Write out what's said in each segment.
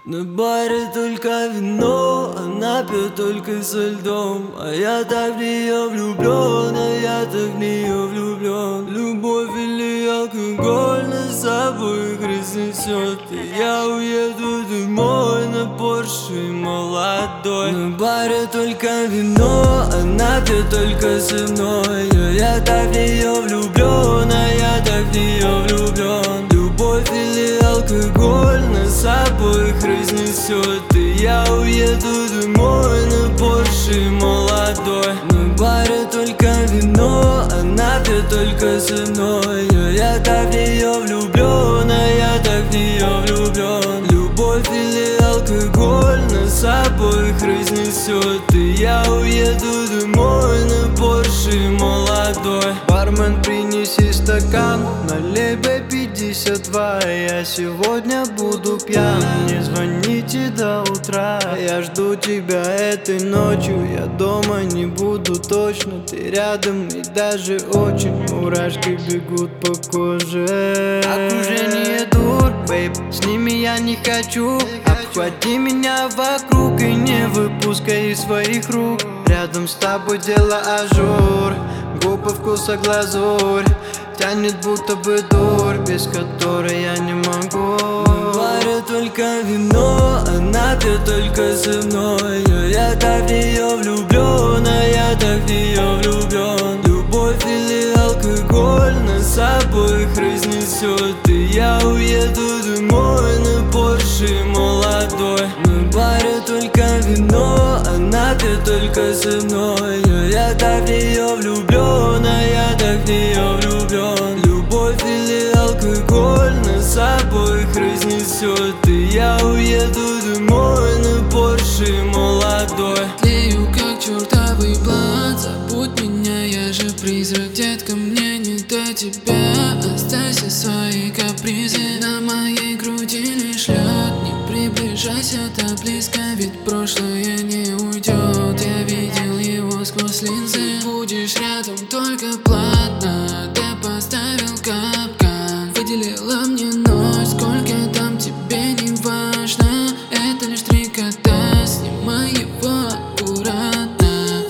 На баре только вино, она пьет только со льдом. А я так в нее влюблен, а я так в нее влюблен. Любовь или алкоголь нас собой их разнесет. И я уеду домой на Порше молодой. На баре только вино, она пьет только со мной. А я так в нее влюблен, а я так в нее влюблен. Любовь или алкоголь нас обоих разнесет. И я уеду домой на Порше молодой. На баре только вино, она пьет только со мной. А я так в нее влюблен, а я так в нее влюблен. Любовь или алкоголь нас обоих разнесет. И я уеду домой на Порше молодой. Бармен, принеси стакан, налей B52. Я сегодня буду пьян, не звоните до утра. Я жду тебя этой ночью, я дома не буду точно. Ты рядом и даже очень, мурашки бегут по коже. Окружение дур, бейб, с ними я не хочу. Обхвати меня вокруг и не выпускай из своих рук. Рядом с тобой дело ажур, губы вкуса глазурь. Тянет будто бы дурь, без которой я не могу. На баре только вино, она пьет только со мной. А я так в нее влюблен, а я так в нее влюблен. Любовь или алкоголь нас обоих разнесет. И я уеду домой на Порше молодой. На баре только вино, она пьет только со мной. А я так в нее влюблен, а я так в нее влюблен. Любовь или алкоголь нас обоих разнесет. И я уеду домой на Порше молодой. Тлею как чертовый блат, забудь меня, я же призрак. Детка, мне не до тебя, оставься свои капризы. На моей груди лишь лед, не приближайся так близко, ведь прошлое не уйдет. Я видел его сквозь линзы. Будешь рядом только платно, ты поставил капкан. Выделила мне ночь, сколько там тебе не важно. Это лишь три кота, снимай его аккуратно.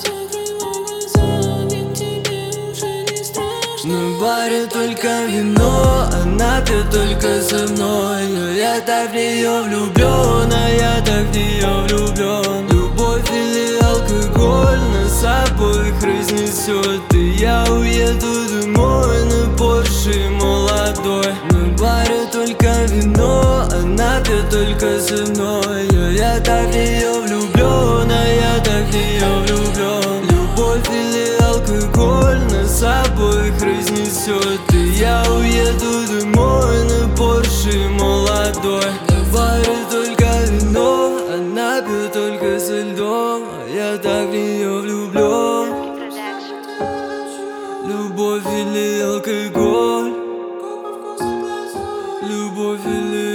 На баре только вино, она пьет только со мной. А я так в нее влюблен, а я так в нее влюблен. Любовь или алкоголь нас обоих разнесет. И я уеду домой на Порше молодой. На баре только вино, она пьет только со мной. А я так в нее влюблен, а я так в нее влюблен. Любовь или алкоголь нас обоих разнесет. И я уеду домой на Порше молодой. На баре только вино, она пьет только со льдом. А я так в нее влюблен. Любовь или алкоголь, любовь или